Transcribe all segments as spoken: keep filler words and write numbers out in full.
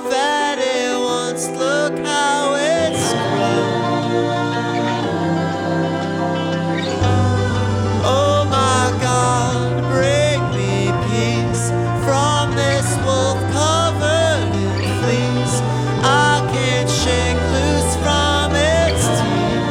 that it once, look how it's grown. Oh my God, bring me peace from this wolf covered in fleece. I can't shake loose from its teeth.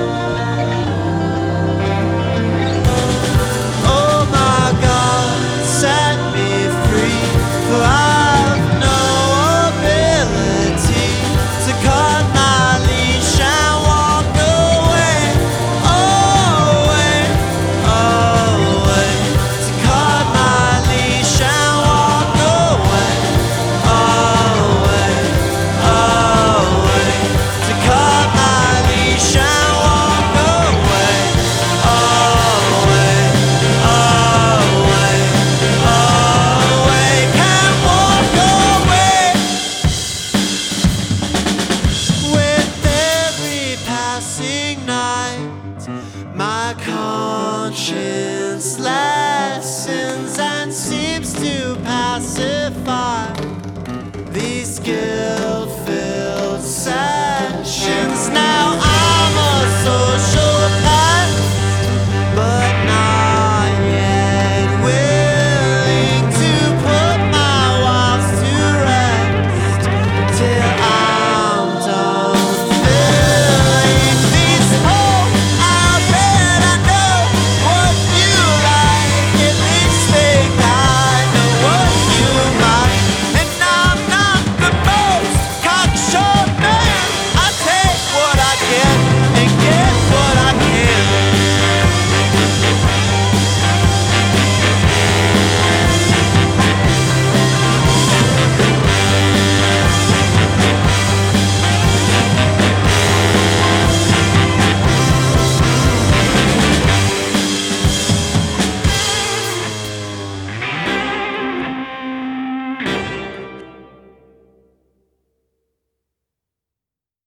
Oh my God, set me free, for I've no ability to cut my leash and walk away, away, away. To cut my leash and walk away, away, away. To cut my leash and walk away, away, away, away. Can't walk away. With every passing night, my conscience lessens and seems to pacify these guilt-filled sad